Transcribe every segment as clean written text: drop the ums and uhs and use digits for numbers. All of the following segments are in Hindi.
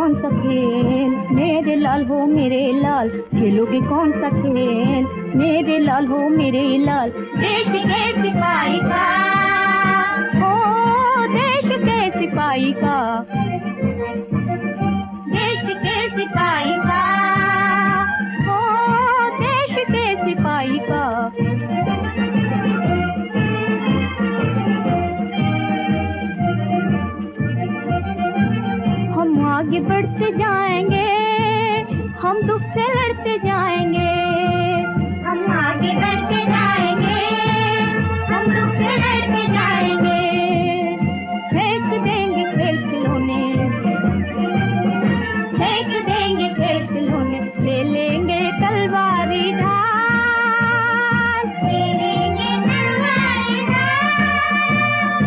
कौन सा खेल मेरे लाल हो मेरे लाल, खेलोगे कौन सा खेल मेरे लाल हो मेरे लाल। देश के सिपाही का, ओ देश के सिपाही का, देश के सिपाही का, ओ देश के सिपाही का। हम आगे बढ़ते जाएंगे, हम दुख से लड़ते जाएंगे। हम आगे बढ़ते जाएंगे, हम दुख से लड़ते जाएंगे। फेंक देंगे खेल खिलौने, फेंक देंगे खेल खिलौने, ले लेंगे तलवारी ढाल, ले लेंगे तलवारी ढाल।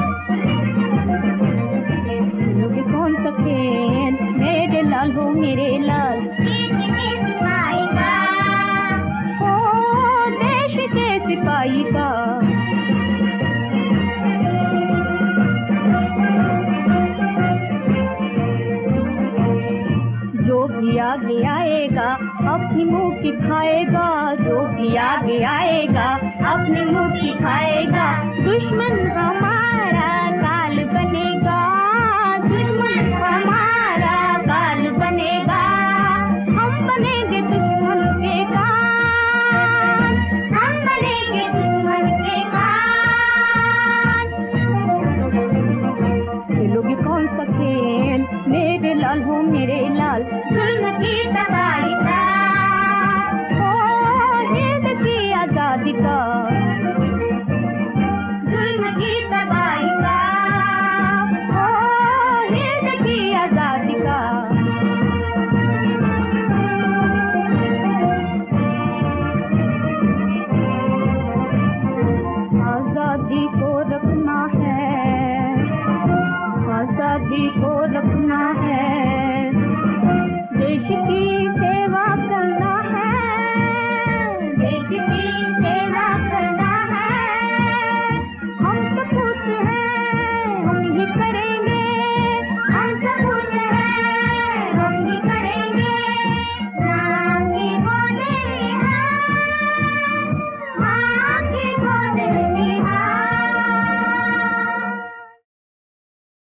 खेलोगे कौन सा खेल मेरे लाल हो मेरे लाल, देश के सिपाही का, ओ देश के सिपाही का। जो भी आगे आएगा अपनी मुंह की खाएगा, जो भी आगे आएगा अपनी मुंह की खाएगा। दुश्मन हमारा